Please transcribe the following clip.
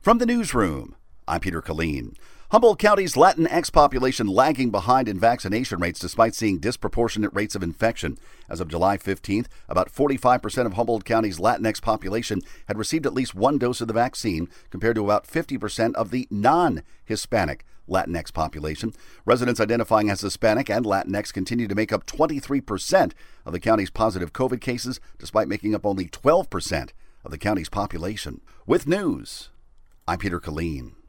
From the newsroom, I'm Peter Killeen. Humboldt County's Latinx population lagging behind in vaccination rates despite seeing disproportionate rates of infection. As of July 15th, about 45% of Humboldt County's Latinx population had received at least one dose of the vaccine, compared to about 50% of the non-Hispanic Latinx population. Residents identifying as Hispanic and Latinx continue to make up 23% of the county's positive COVID cases, despite making up only 12% of the county's population. With news, I'm Peter Killeen.